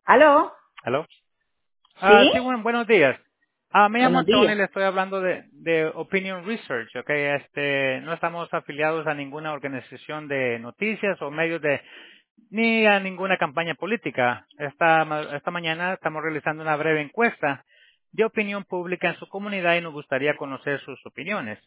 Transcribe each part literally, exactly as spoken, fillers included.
¿Aló? ¿Aló? Ah, ¿Sí? sí, bueno, buenos días. Ah, me llamo Buenos Tony, días. le estoy hablando de, de Opinion Research, ¿ok? Este, no estamos afiliados a ninguna organización de noticias o medios de, ni a ninguna campaña política. Esta, ma- esta mañana estamos realizando una breve encuesta de opinión pública en su comunidad y nos gustaría conocer sus opiniones.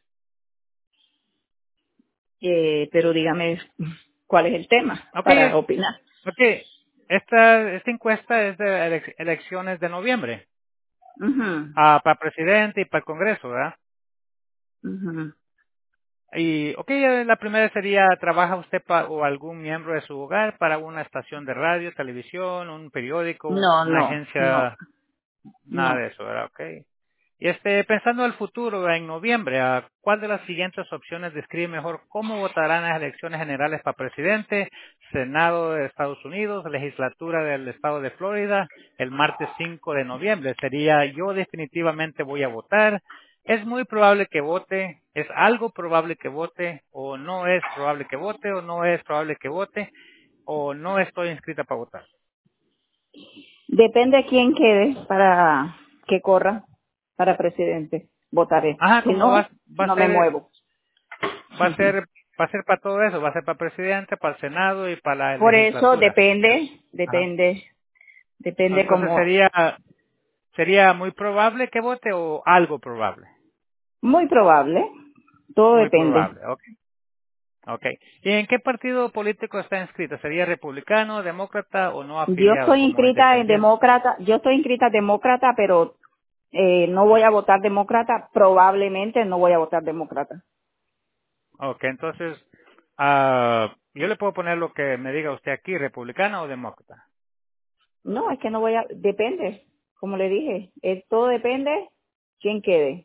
Eh, pero dígame cuál es el tema Ok, para opinar. ok. Esta, esta encuesta es de elec- elecciones de noviembre, Mhm, ah, para presidente y para el Congreso, ¿verdad? mhm. Y, ok, eh, la primera sería, ¿trabaja usted pa- o algún miembro de su hogar para una estación de radio, televisión, un periódico, No, una no, no, agencia? Nada no. de eso, ¿verdad? Ok. Y este, pensando en el futuro, en noviembre, ¿a cuál de las siguientes opciones describe mejor cómo votarán en las elecciones generales para presidente, Senado de Estados Unidos, legislatura del estado de Florida, el martes cinco de noviembre? Sería, yo definitivamente voy a votar, es muy probable que vote, es algo probable que vote, o no es probable que vote, o no es probable que vote, o no estoy inscrita para votar. Depende de quién quede para que corra para presidente. Votaré. Ajá, Si como va, no, va a no me ser muevo. Va a ser, va a ser para todo eso, va a ser para presidente, para el Senado y para la Por eso legislatura. depende, Ajá. depende, depende Entonces como sería, sería muy probable que vote o algo probable. muy probable. Todo Muy depende. probable, ok. Okay. ¿Y en qué partido político está inscrito? ¿Sería republicano, demócrata o no Yo afiliado estoy como inscrita en independiente? demócrata, yo estoy inscrita demócrata, pero eh, no voy a votar demócrata, probablemente no voy a votar demócrata. Ok, entonces, ah, yo le puedo poner lo que me diga usted aquí, republicano o demócrata. No, es que no voy a, depende, como le dije, eh, todo depende quién quede.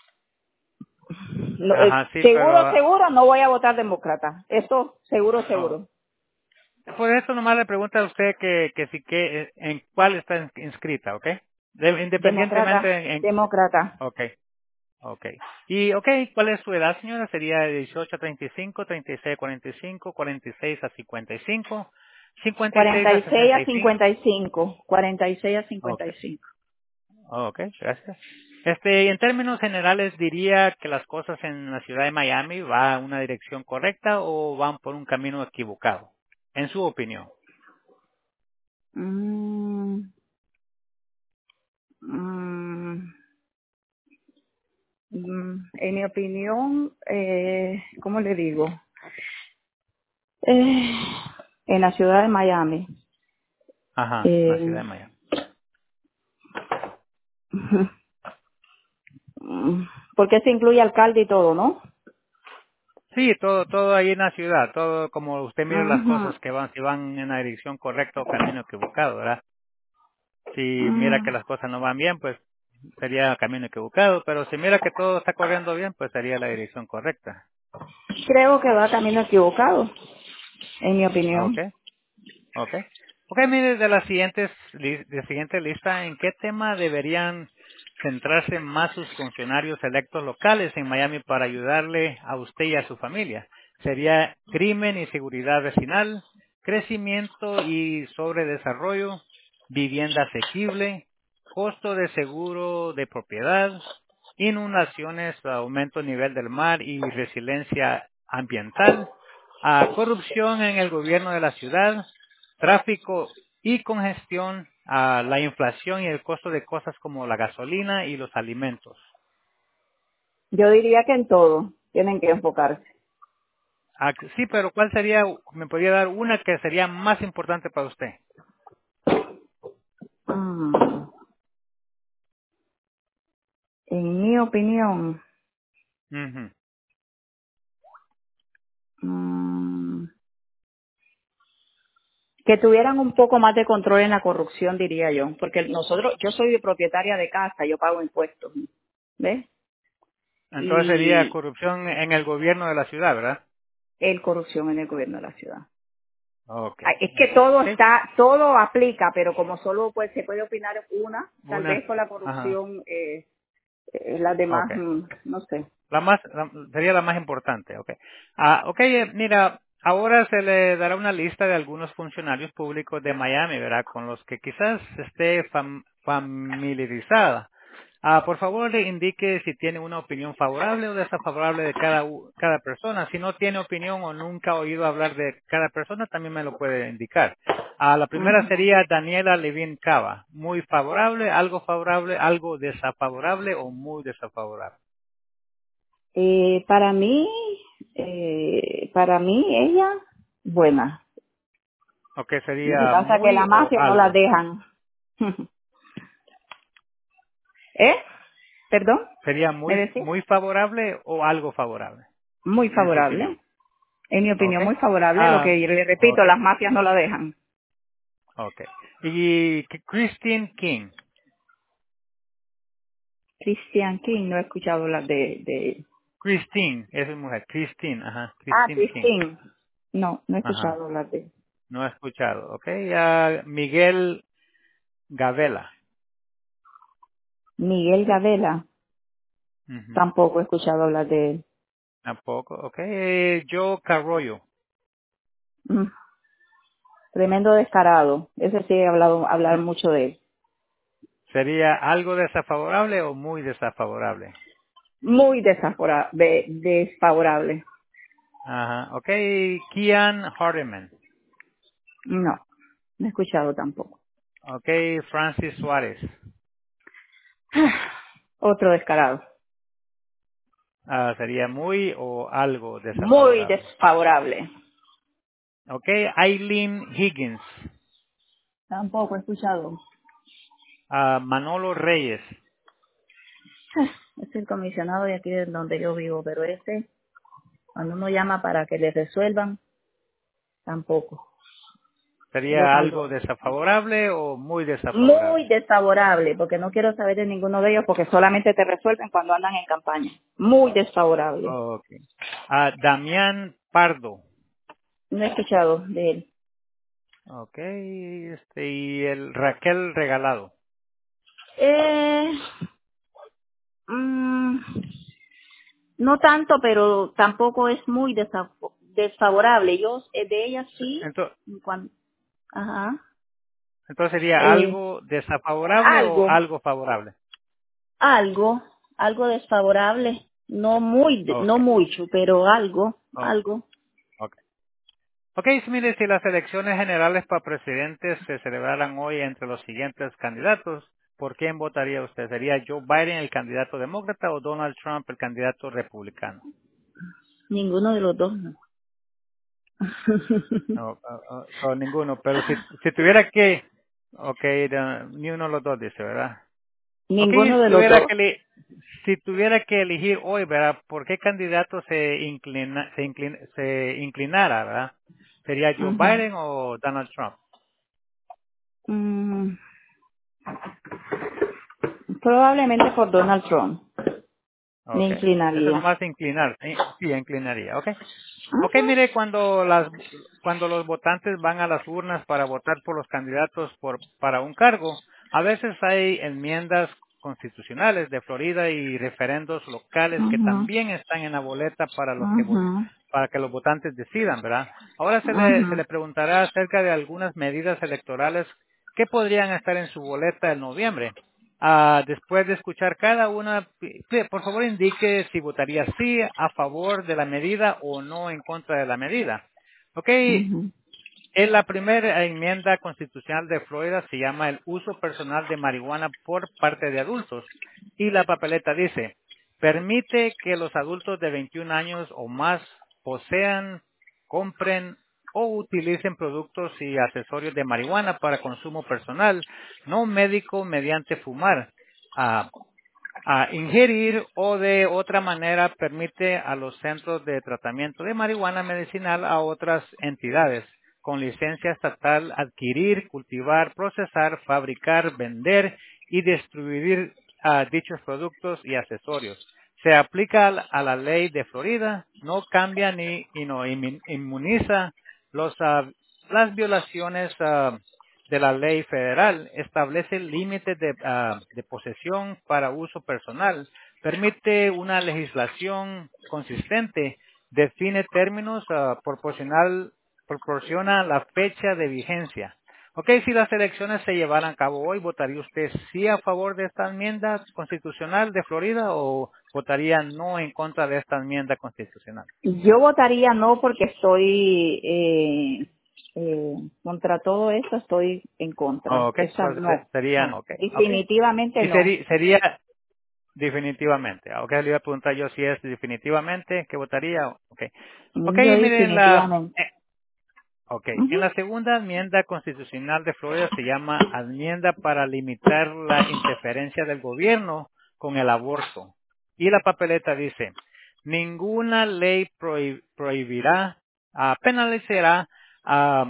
No, eh, Ajá, sí, seguro, pero seguro no voy a votar demócrata. Eso, seguro, oh, seguro. por eso nomás le pregunta a usted que, que si que en cuál está ins- inscrita, ¿ok? De- independientemente Demócrata, en, en demócrata. ok, ok. Y ok, ¿cuál es su edad, señora? Sería de dieciocho a treinta y cinco, treinta y seis a cuarenta y cinco, cuarenta y seis a cincuenta y cinco, cincuenta y seis cuarenta a y seis sesenta a y cinco. cincuenta y cinco. cuarenta y seis a Ok, cincuenta y cinco. ok, gracias. Este, en términos generales diría que las cosas en la ciudad de Miami va en una dirección correcta o van por un camino equivocado, en su opinión. Mm, mm, mm, en mi opinión, eh, ¿cómo le digo? Eh, en la ciudad de Miami. Ajá, en la ciudad Eh, de Miami. mm, porque se incluye alcalde y todo, ¿no? Sí, todo, todo ahí en la ciudad, todo como usted mira las cosas Ujú. que van, si van en la dirección correcta o camino equivocado, ¿verdad? Si mira que Mm, las cosas no van bien, pues sería camino equivocado, pero si mira que todo está corriendo bien, pues sería la dirección correcta. creo que va camino equivocado, en mi opinión. Okay, okay. Okay, mire, de las siguientes, li- de la siguiente lista, ¿en qué tema deberían centrarse más sus funcionarios electos locales en Miami para ayudarle a usted y a su familia? Sería crimen y seguridad vecinal, crecimiento y sobredesarrollo, vivienda asequible, costo de seguro de propiedad, inundaciones, aumento del nivel del mar y resiliencia ambiental, a corrupción en el gobierno de la ciudad, tráfico y congestión, a la inflación y el costo de cosas como la gasolina y los alimentos. Yo diría que en todo tienen que enfocarse. Ah, sí, pero ¿cuál sería, me podría dar una que sería más importante para usted? Mm, en mi opinión, Ujú. mm, que tuvieran un poco más de control en la corrupción, diría yo, porque nosotros, yo soy propietaria de casa, yo pago impuestos, ¿ves? Entonces sería Y corrupción en el gobierno de la ciudad, ¿verdad? el corrupción en el gobierno de la ciudad. Ok, Ay, es que ok. todo Sí, está, todo aplica, pero como solo pues se puede opinar una, tal una. vez con la Ajá, corrupción, eh, eh, las demás, ok. mm, no sé. La más, la- sería la más importante, ok. Ah, ok, eh, mira, ahora se le dará una lista de algunos funcionarios públicos de Miami, ¿verdad? Con los que quizás esté fam- familiarizada. Ah, por favor, le indique si tiene una opinión favorable o desfavorable de cada, u- cada persona. Si no tiene opinión o nunca ha oído hablar de cada persona, también me lo puede indicar. Ah, la primera Ujú. sería Daniela Levin Cava. Muy favorable, algo favorable, algo desafavorable o muy desafavorable. Eh, para mí, eh, para mí ella, buena. Ok, Lo que sería pasa es que muy la o mafia no la algo. dejan. ¿Eh? ¿Perdón? ¿Sería ¿Me muy, decís? muy favorable o algo favorable? Muy En su opinión. favorable. En mi Ok. opinión, muy favorable. Lo Ah, que le repito, ok. las mafias no la dejan. Ok. Y que- Christine King. Christian King, no he escuchado hablar de, de... Christine, esa es mujer. Christine, ajá. Ah, Christine King. Christine. No, no he Ajá. escuchado hablar de... No he escuchado. Ok. Ah, Miguel Gavela. Miguel Gavela, Ujú. tampoco he escuchado hablar de él. Tampoco. Ok. Eh, Joe Carroyo. Mm, tremendo descarado. Ese sí he hablado hablar Se- mucho de él. ¿Sería algo desafavorable o muy desafavorable? Muy desafora- de- desfavorable. Ajá. Ok. Kian Hardiman. No, no he escuchado tampoco. Ok. Francis Suárez. Otro descarado. Ah, sería muy o algo Muy desafavorable. desfavorable. Ok, Eileen Higgins, Tampoco he escuchado. ah, Manolo Reyes, Es el comisionado de aquí de donde yo vivo, pero este, cuando uno llama para que le resuelvan, tampoco. Solo ¿sería algo cuando... desafavorable o muy Muy desafavorable? desfavorable, porque no quiero saber de ninguno de ellos, porque solamente te resuelven cuando andan en campaña. Muy desfavorable. Ok. Ah, Damián Pardo, No he escuchado de él. ok, este, y el Raquel Regalado, Eh, mm, no tanto, pero tampoco es muy desa- desfavorable. Yo eh, de ella sí, entonces, cuando, ajá, entonces sería eh, algo desafavorable o algo, algo favorable. algo, algo desfavorable. No muy, de- Ok, no mucho, pero algo, ok, algo. ok. Ok, so mire, si las elecciones generales para presidentes se celebraran hoy entre los siguientes candidatos, ¿por quién votaría usted? ¿Sería Joe Biden el candidato demócrata o Donald Trump el candidato republicano? Ninguno de los dos, no. No, uh, uh, so, ninguno, pero si, si tuviera que, ok, de- ni uno de los dos dice, ¿verdad? Ok, Ninguno si de los tuviera dos. que, eli- si tuviera que elegir hoy, ¿verdad? ¿Por qué candidato se, inclina, se, inclin- se inclinara, ¿verdad? ¿Sería Joe Ujú. Biden o Donald Trump? Mm, probablemente por Donald Trump. Me Okay. Eso inclinaría. nomás inclinar, eh, sí, inclinaría, okay. Okay, Ujú, mire, cuando las, cuando los votantes van a las urnas para votar por los candidatos por, para un cargo, a veces hay enmiendas constitucionales de Florida y referendos locales que ujú, también están en la boleta para los que vo- ujú, para que los votantes decidan, ¿verdad? Ahora se le, ujú, se le preguntará acerca de algunas medidas electorales que podrían estar en su boleta en noviembre. Ah, después de escuchar cada una, pi- pi- por favor indique si votaría sí a favor de la medida o no en contra de la medida. Ok, ujú, en la primera enmienda constitucional de Florida se llama el uso personal de marihuana por parte de adultos. Y la papeleta dice, permite que los adultos de veintiún años o más posean, compren o utilicen productos y accesorios de marihuana para consumo personal, no médico, mediante fumar. Ah, a ingerir o de otra manera permite a los centros de tratamiento de marihuana medicinal a otras entidades con licencia estatal adquirir, cultivar, procesar, fabricar, vender y distribuir ah, dichos productos y accesorios. Se aplica a la a la ley de Florida, no cambia ni y no inmi- inmuniza los, ah, las violaciones ah, de la ley federal, establece límites de, ah, de posesión para uso personal, permite una legislación consistente define términos, uh, proporcional, proporciona la fecha de vigencia. Ok, si las elecciones se llevaran a cabo hoy, ¿votaría usted sí a favor de esta enmienda constitucional de Florida o votaría no en contra de esta enmienda constitucional? Yo votaría no porque estoy eh, eh, contra todo eso, estoy en contra. Ok, Esa so, se- no, serían, no, ok, ok. definitivamente Y no. sería, sería definitivamente. Ok, le iba a preguntar yo si es definitivamente que votaría. Ok. Ok, Yo miren la, definitivamente. eh, ok. En Ujú. la segunda enmienda constitucional de Florida se llama enmienda para limitar la interferencia del gobierno con el aborto. Y la papeleta dice, ninguna ley prohib- prohibirá, ah, penalizará, ah,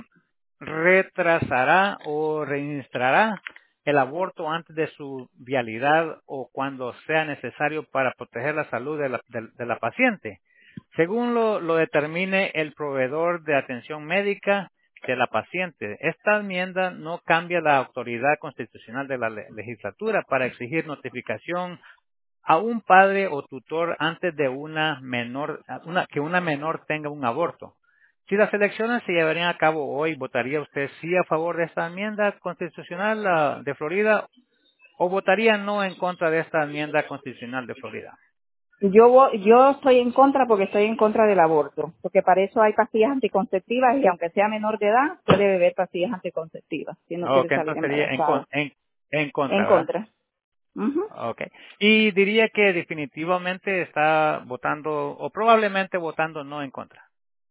retrasará o registrará el aborto antes de su vialidad o cuando sea necesario para proteger la salud de la, de- de la paciente, según lo, lo determine el proveedor de atención médica de la paciente. Esta enmienda no cambia la autoridad constitucional de la le- legislatura para exigir notificación a un padre o tutor antes de una menor, una, que una menor tenga un aborto. Si las elecciones se llevarían a cabo hoy, ¿votaría usted sí a favor de esta enmienda constitucional ah, de Florida o votaría no en contra de esta enmienda constitucional de Florida? Yo vo- yo estoy en contra porque estoy en contra del aborto, porque para eso hay pastillas anticonceptivas y aunque sea menor de edad puede beber pastillas anticonceptivas si no quiere Ok, salir entonces sería en, con- embarazada. en, en En contra, ¿verdad? contra. Ujú. Okay. Y diría que definitivamente está votando o probablemente votando no en contra.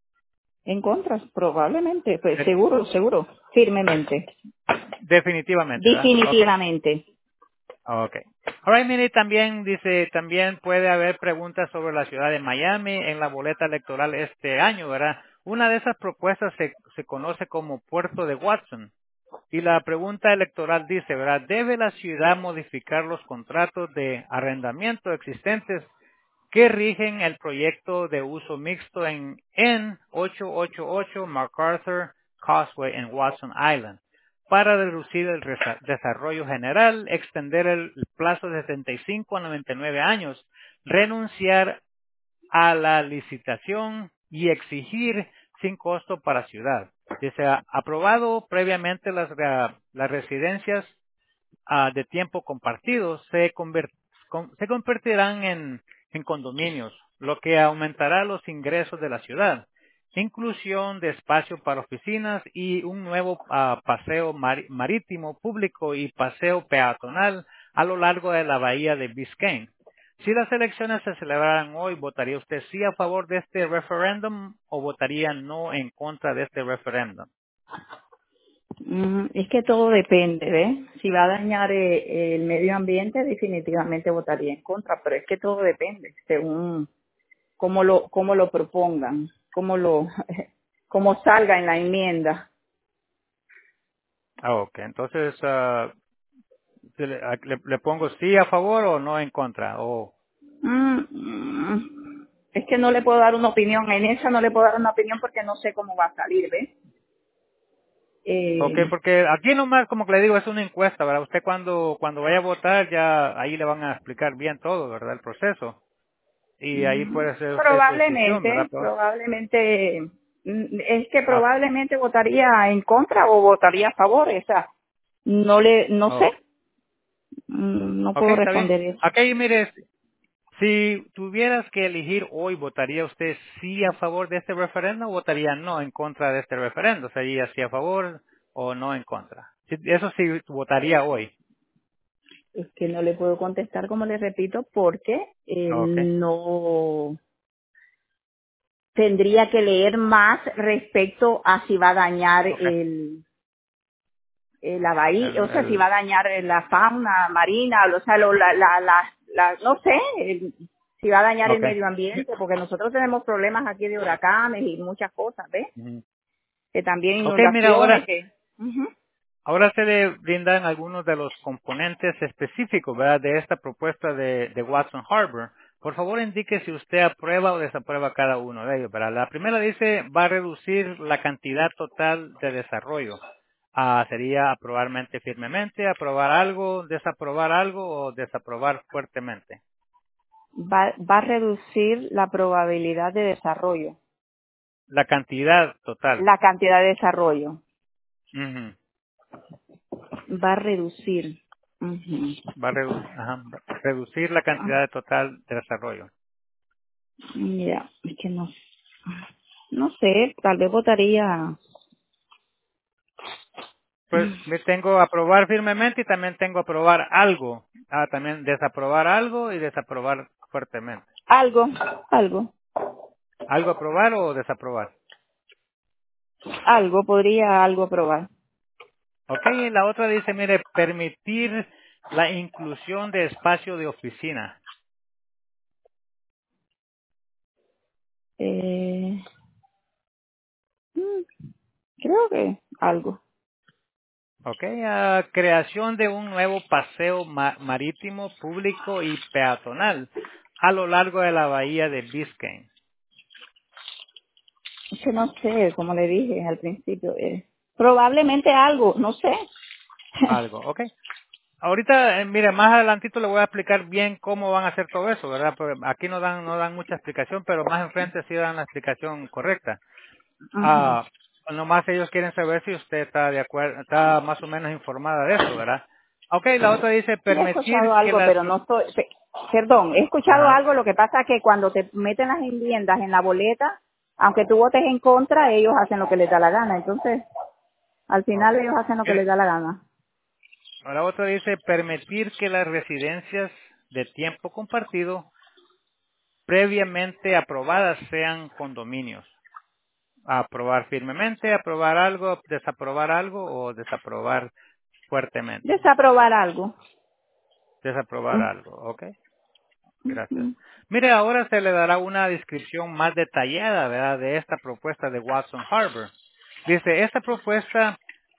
En contra, probablemente, pues De- seguro, seguro, firmemente, definitivamente, ¿verdad? Okay. definitivamente. Okay. Alright, mire, también dice, también puede haber preguntas sobre la ciudad de Miami en la boleta electoral este año, ¿verdad? Una de esas propuestas se, se conoce como Puerto de Watson. Y la pregunta electoral dice, ¿verdad? ¿Debe la ciudad modificar los contratos de arrendamiento existentes que rigen el proyecto de uso mixto en, en ochocientos ochenta y ocho MacArthur Causeway en Watson Island para reducir el resa- desarrollo general, extender el plazo de setenta y cinco a noventa y nueve años, renunciar a la licitación y exigir sin costo para ciudad? Dice, aprobado previamente las, ra- las residencias ah, de tiempo compartido se, conver- con- se convertirán en, en condominios, lo que aumentará los ingresos de la ciudad. Inclusión de espacio para oficinas y un nuevo ah, paseo mari- marítimo público y paseo peatonal a lo largo de la bahía de Biscayne. Si las elecciones se celebraran hoy, ¿votaría usted sí a favor de este referéndum o votaría no en contra de este referéndum? Mm, es que todo depende, ¿ves? Si va a dañar eh, el medio ambiente, definitivamente votaría en contra, pero es que todo depende, según cómo lo, cómo lo propongan, cómo lo, cómo salga en la enmienda. Ah, ok, entonces ah, ¿Se ¿Le, a- le- le pongo sí a favor o no en contra? O, Mm, mm, es que no le puedo dar una opinión, en esa no le puedo dar una opinión porque no sé cómo va a salir, ¿ves? ok, Eh, porque aquí nomás, como que le digo, es una encuesta, ¿verdad? Usted cuando, cuando vaya a votar, ya ahí le van a explicar bien todo, ¿verdad? El proceso. Y ahí mm, puede hacer usted su decisión, ¿verdad? probablemente, Pero- probablemente, mm, es que ah, probablemente votaría en contra o votaría a favor, o sea, no le, no sé, ok, mm, no ok, puedo está bien. responder eso. Aquí, mire, si tuvieras que elegir hoy, ¿votaría usted sí a favor de este referendo o votaría no en contra de este referendo? ¿Sería sí a favor o no en contra? Sí, eso sí votaría hoy. Es que no le puedo contestar, como le repito, porque eh, Ok. no tendría que leer más respecto a si va a dañar Ok. el, eh, la bahía, o El, sea, si va el, a dañar eh, la fauna marina, o sea, lo, la, la, la, la- no sé, el- si va a dañar el ok. medio ambiente, porque nosotros tenemos problemas aquí de huracanes y muchas cosas, ¿ves? Ujú. Que también Ok, mira, inundaciones, ahora, que... Ujú. ahora se le brindan algunos de los componentes específicos, ¿verdad? De esta propuesta de, de Watson Harbor. Por favor, indique si usted aprueba o desaprueba cada uno de ellos, ¿verdad? La primera dice, va a reducir la cantidad total de desarrollo. Ah, sería aprobarmente firmemente, aprobar algo, desaprobar algo o desaprobar fuertemente. Va, va a reducir la probabilidad de desarrollo, La cantidad total. la cantidad de desarrollo. Ujú. Va a reducir. Ujú. Va a redu- ajá, va- reducir la Ah, cantidad de total de desarrollo. mira, es que no, no sé, tal vez votaría. Pues me tengo aprobar firmemente y también tengo aprobar algo. Ah, también desaprobar algo y desaprobar fuertemente. Algo, algo, ¿Algo aprobar o desaprobar? algo, podría algo aprobar. Ok, y la otra dice, mire, permitir la inclusión de espacio de oficina. Eh, mm, creo que algo. Ok, ah, creación de un nuevo paseo ma- marítimo público y peatonal a lo largo de la bahía de Biscayne. Es que no sé, como le dije al principio, eh, probablemente algo, no sé. Algo, ok. Ahorita, eh, mire, más adelantito le voy a explicar bien cómo van a hacer todo eso, ¿verdad? Porque aquí no dan, no dan mucha explicación, pero más enfrente sí dan la explicación correcta. Ujú. Ah, nomás ellos quieren saber si usted está de acuerdo, está más o menos informada de eso, ¿verdad? Ok, la otra dice Sí, he escuchado permitir que algo, las... pero no estoy, pe- perdón, he escuchado Ajá. algo, lo que pasa es que cuando te meten las enmiendas en la boleta, aunque tú votes en contra, ellos hacen lo que les da la gana, entonces, al Ok. final ellos hacen lo que les Mire, da la gana. la otra dice permitir que las residencias de tiempo compartido previamente aprobadas sean condominios. Aprobar firmemente, aprobar algo, desaprobar algo o desaprobar fuertemente. Desaprobar algo. Desaprobar Mm, algo, ¿ok? Gracias. ujú, Mire, ahora se le dará una descripción más detallada, ¿verdad?, de esta propuesta de Watson Harbor. Dice, esta propuesta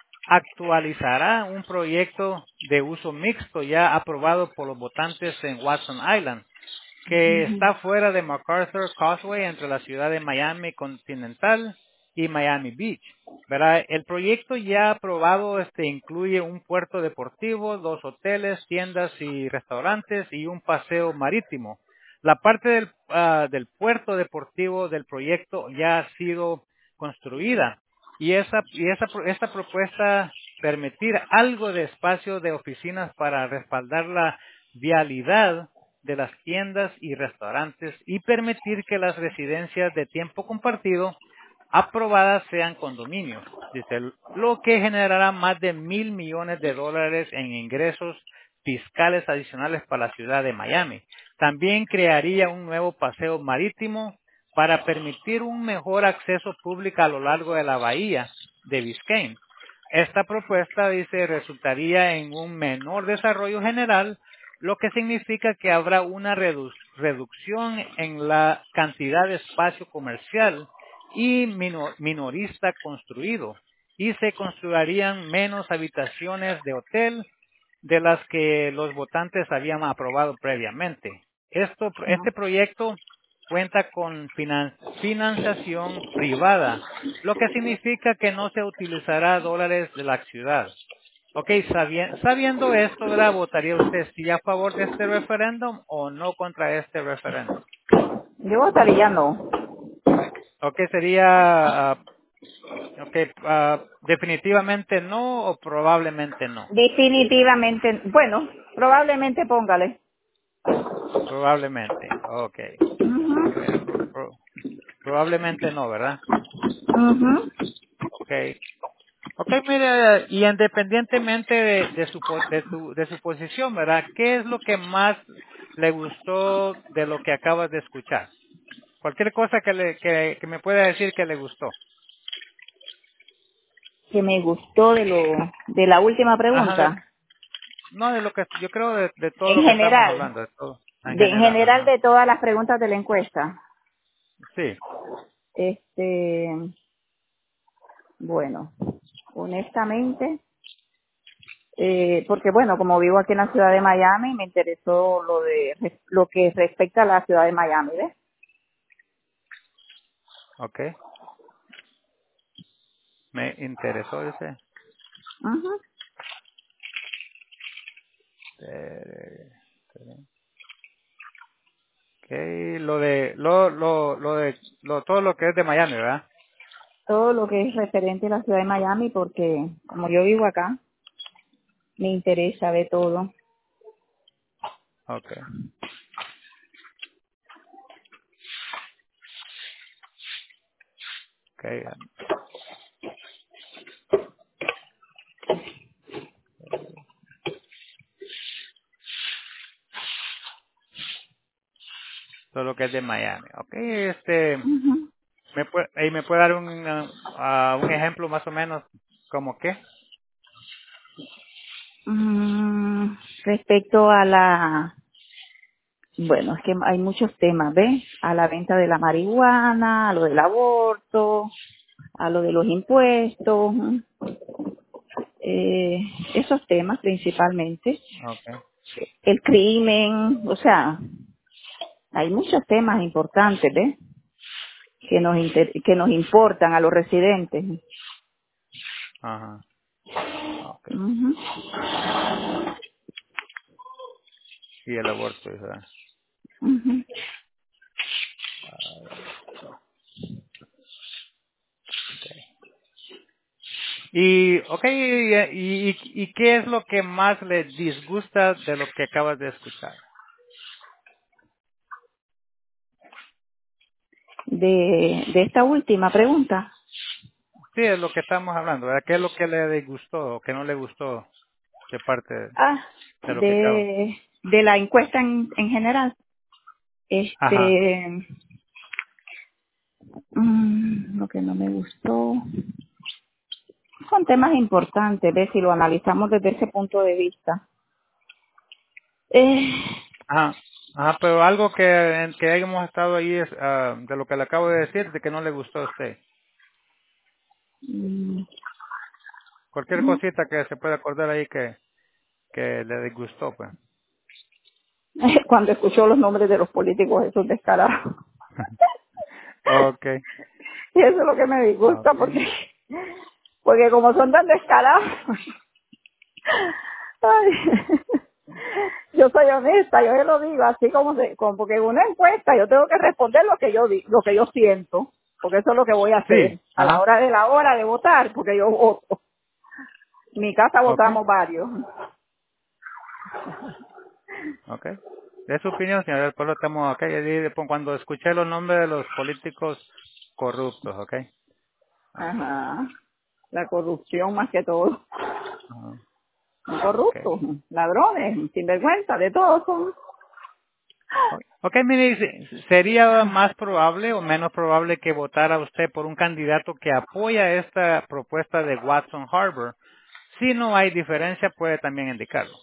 actualizará un proyecto de uso mixto ya aprobado por los votantes en Watson Island, que ujú. está fuera de MacArthur Causeway entre la ciudad de Miami Continental y Miami Beach. ¿Verdad? El proyecto ya aprobado este, incluye un puerto deportivo, dos hoteles, tiendas y restaurantes y un paseo marítimo. La parte del, ah, del puerto deportivo del proyecto ya ha sido construida y esa, y esa, pro- esta propuesta permitir algo de espacio de oficinas para respaldar la vialidad de las tiendas y restaurantes y permitir que las residencias de tiempo compartido aprobadas sean condominios. Dice, lo que generará más de mil millones de dólares en ingresos fiscales adicionales para la ciudad de Miami. También crearía un nuevo paseo marítimo para permitir un mejor acceso público a lo largo de la bahía de Biscayne. Esta propuesta, dice, resultaría en un menor desarrollo general, lo que significa que habrá una redu- reducción en la cantidad de espacio comercial y mino- minorista construido, y se construirían menos habitaciones de hotel de las que los votantes habían aprobado previamente. Esto, Ah, este proyecto cuenta con finan- financiación privada, lo que significa que no se utilizará dólares de la ciudad. Ok, sabi- sabiendo esto, ¿verdad? ¿Votaría usted sí a favor de este referéndum o no contra este referéndum? yo votaría no. Ok, sería, ah, ok, ah, definitivamente no o probablemente no. Definitivamente, bueno, probablemente póngale. Probablemente, ok. Ujú, Mira, pro- pro- probablemente no, ¿verdad? ujú. Ok. Ok, mire, y independientemente de, de su, po- de, su, de su posición, ¿verdad? ¿Qué es lo que más le gustó de lo que acabas de escuchar? Cualquier cosa que, le, que, que me pueda decir que le gustó. Que me gustó de lo de la última Ajá, de- pregunta. no, de lo que yo creo de, de todo En lo que estamos general, hablando, de todo en de, en general, general ajá. de todas las preguntas de la encuesta. Sí, Este, bueno, honestamente, eh, porque bueno, como vivo aquí en la ciudad de Miami, me interesó lo de lo que respecta a la ciudad de Miami, ¿ves? ok. Me interesó ese. Ujú. Eh, Okay, lo de, lo, lo, lo de, lo, todo lo que es de Miami, ¿verdad? Todo lo que es referente a la ciudad de Miami, porque como yo vivo acá, me interesa ver todo. Okay, okay. Todo lo que es de Miami. Okay, este, Ujú. ¿me puede, ahí me puede dar un, uh, ah, un ejemplo más o menos como qué? Mm, respecto a la, bueno, es que hay muchos temas, ¿ves? A la venta de la marihuana, a lo del aborto, a lo de los impuestos, eh, esos temas principalmente. Okay, El crimen, o sea, hay muchos temas importantes, ¿ves? Que nos inter- que nos importan a los residentes. ajá, okay. Ujú, Y el aborto, ¿verdad? ujú. Okay. Y, okay, y, y, y qué es lo que más le disgusta de lo que acabas de escuchar? De, de esta última pregunta. Sí, es lo que estamos hablando, ¿verdad? ¿Qué es lo que le disgustó o que no le gustó de parte Ah, de lo que acabo? de, de la encuesta en, en general. Ajá, Este, mm, lo que no me gustó. Son temas importantes, ¿ves? Si lo analizamos desde ese punto de vista. Eh, ajá, ajá, pero algo que, en que hemos estado ahí es ah, de lo que le acabo de decir, de que no le gustó a usted. mm, Cualquier cosita que se pueda acordar ahí que, que le disgustó, pues. cuando escucho los nombres de los políticos, esos descarados. Okay, Y eso es lo que me disgusta, okay, porque, porque como son tan descarados, ay, yo soy honesta, yo se lo digo, así como, se, como porque en una encuesta yo tengo que responder lo que yo di, lo que yo siento, porque eso es lo que voy a hacer sí, a la ajá, hora de la hora de votar, porque yo voto. En mi casa okay, votamos varios. okay. De su opinión, señor, después lo estamos, okay, y después cuando escuché los nombres de los políticos corruptos, okay. Okay. Ajá, la corrupción más que todo. Ajá. Son Okay. corruptos, ladrones, sinvergüenza, de todo son. Okay, okay, mire, se- ¿sería más probable o menos probable que votara usted por un candidato que apoya esta propuesta de Watson Harbor? Si no hay diferencia, puede también indicarlo.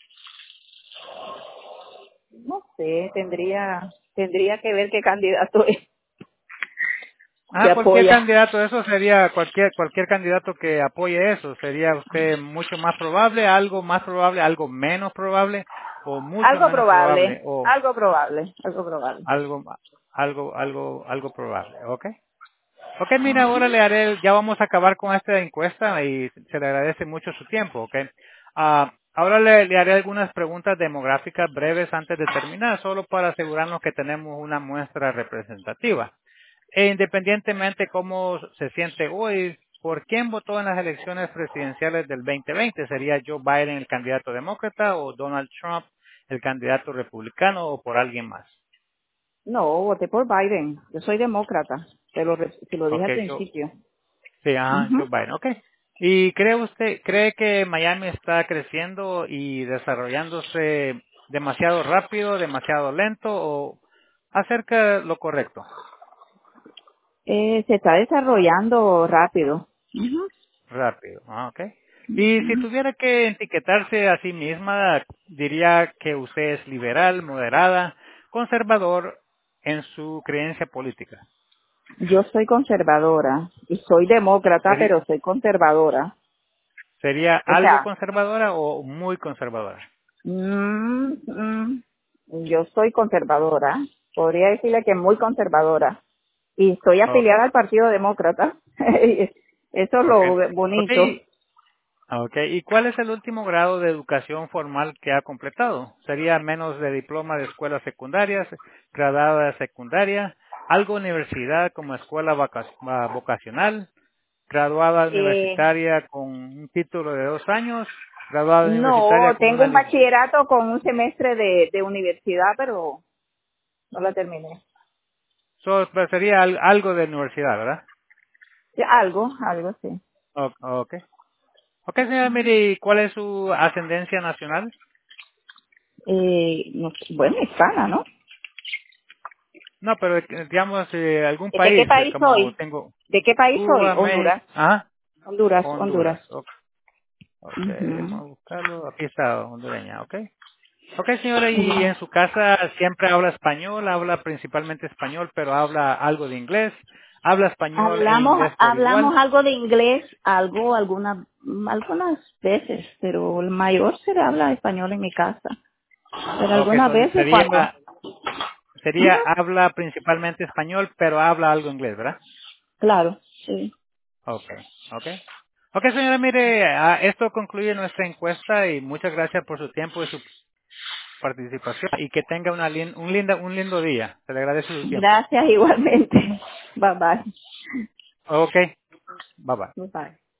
No sé, tendría, tendría que ver qué candidato es que Ah, cualquier apoya. candidato, eso sería cualquier cualquier candidato que apoye eso, sería usted mucho más probable, algo más probable, algo menos probable o mucho Algo menos probable probable, o algo probable, algo probable. algo algo algo algo probable, ¿ok? Ok, mira, ahora le haré, ya vamos a acabar con esta encuesta y se le agradece mucho su tiempo, ok. Ah, ahora le, le haré algunas preguntas demográficas breves antes de terminar, solo para asegurarnos que tenemos una muestra representativa. E independientemente cómo se siente hoy, ¿por quién votó en las elecciones presidenciales del veinte veinte? ¿Sería Joe Biden el candidato demócrata o Donald Trump el candidato republicano o por alguien más? No, voté por Biden. Yo soy demócrata. Te lo, re- te lo dije Ok, al Joe, principio. sí, ajá, Ujú. Joe Biden, ok. ¿Y cree usted, cree que Miami está creciendo y desarrollándose demasiado rápido, demasiado lento o acerca de lo correcto? Eh, se está desarrollando rápido. Ujú. Rápido, ah, ok. Y si tuviera que etiquetarse a sí misma, diría que usted es liberal, moderada, conservador en su creencia política. Yo soy conservadora y soy demócrata, ¿Sería, pero soy conservadora. sería O algo sea, conservadora o muy conservadora? mm, mm, yo soy conservadora. Podría decirle que muy conservadora. Y estoy Ok, afiliada al Partido Demócrata. Eso es ok. lo Ok, bonito. Okay. ¿Y cuál es el último grado de educación formal que ha completado? ¿Sería menos de diploma de escuela secundaria, graduada de secundaria, algo universidad como escuela vaca- va- vocacional, graduada Eh, universitaria con un título de dos años, graduada universitaria no, con tengo una un lic- bachillerato con un semestre de, de universidad, pero no la terminé. so, pues sería al- algo de universidad, ¿verdad? Sí, algo, algo sí. O- ok. Ok, señora, mire, ¿y ¿cuál es su ascendencia nacional? Eh, no sé, bueno, hispana, ¿no? No, pero eh, digamos, eh, algún ¿De qué país, eh, país como soy? tengo ¿De qué país soy? Cuba, Honduras. México, ah, Honduras, Honduras. Honduras. Ok, okay, vamos Ujú. a buscarlo. Aquí está, hondureña, ok. Ok, señora, y en su casa siempre habla español, habla principalmente español, pero habla algo de inglés. Habla español e Hablamos, inglés por hablamos igual. algo de inglés, algo, algunas, algunas veces, pero el mayor se le habla español en mi casa. Pero Ok, algunas so veces sería, cuando, sería, ujú, habla principalmente español, pero habla algo inglés, ¿verdad? claro, sí. Okay, okay. Okay, señora, mire, ah, esto concluye nuestra encuesta y muchas gracias por su tiempo y su participación y que tenga una lin- un, linda, un lindo día. Se le agradece su tiempo. Gracias igualmente. Bye bye. Okay, bye bye. Bye bye.